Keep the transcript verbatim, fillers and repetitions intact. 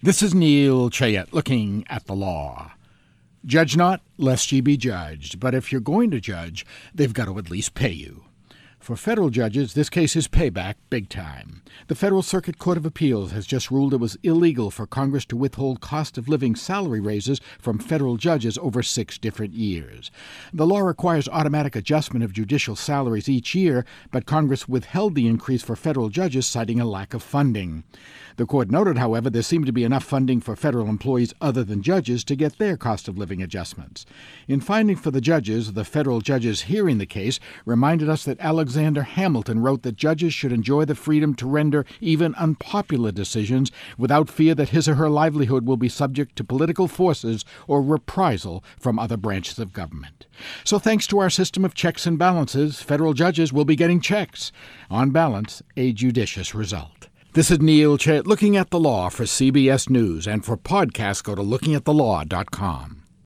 This is Neil Chayet looking at the law. Judge not, lest ye be judged, but if you're going to judge, they've got to at least pay you. For federal judges, this case is payback big time. The Federal Circuit Court of Appeals has just ruled it was illegal for Congress to withhold cost-of-living salary raises from federal judges over six different years. The law requires automatic adjustment of judicial salaries each year, but Congress withheld the increase for federal judges, citing a lack of funding. The court noted, however, there seemed to be enough funding for federal employees other than judges to get their cost-of-living adjustments. In finding for the judges, the federal judges hearing the case reminded us that Alexander Hamilton wrote that judges should enjoy the freedom to render even unpopular decisions without fear that his or her livelihood will be subject to political forces or reprisal from other branches of government. So thanks to our system of checks and balances, federal judges will be getting checks. On balance, a judicious result. This is Neil Chayet looking at the law for C B S News, and for podcasts, go to looking at the law dot com.